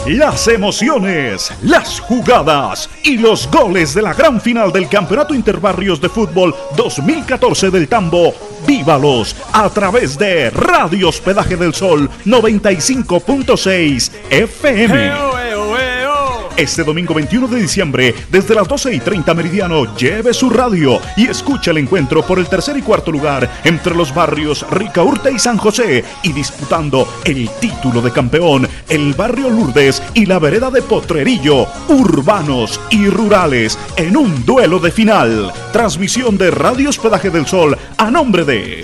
Las emociones, las jugadas y los goles de la gran final del Campeonato Interbarrios de Fútbol 2014 del Tambo, vívalos a través de Radio Hospedaje del Sol 95.6 FM. Este domingo 21 de diciembre, desde las 12:30 meridiano, lleve su radio y escuche el encuentro por el tercer y cuarto lugar entre los barrios Ricaurte y San José, y disputando el título de campeón, el barrio Lourdes y la vereda de Potrerillo, urbanos y rurales, en un duelo de final. Transmisión de Radio Hospedaje del Sol a nombre de...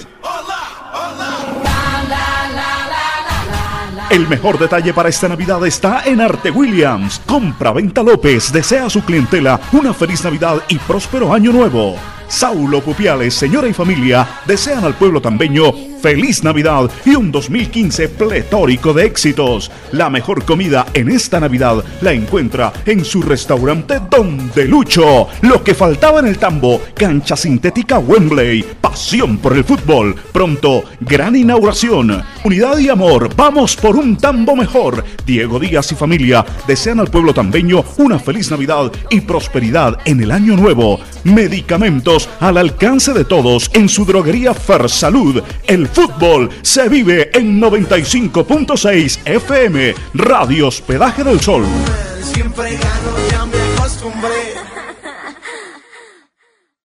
El mejor detalle para esta Navidad está en Arte Williams. Compra-venta López desea a su clientela una feliz Navidad y próspero año nuevo. Saulo Pupiales, señora y familia, desean al pueblo tambeño feliz Navidad y un 2015 pletórico de éxitos. La mejor comida en esta Navidad la encuentra en su restaurante Don de Lucho. Lo que faltaba en el Tambo, cancha sintética Wembley, pasión por el fútbol. Pronto, gran inauguración. Unidad y amor, vamos por un Tambo mejor. Diego Díaz y familia desean al pueblo tambeño una feliz Navidad y prosperidad en el año nuevo. Medicamentos al alcance de todos en su droguería Fersalud. El fútbol se vive en 95.6 FM, Radio Hospedaje del Sol. Siempre gano, ya me acostumbré.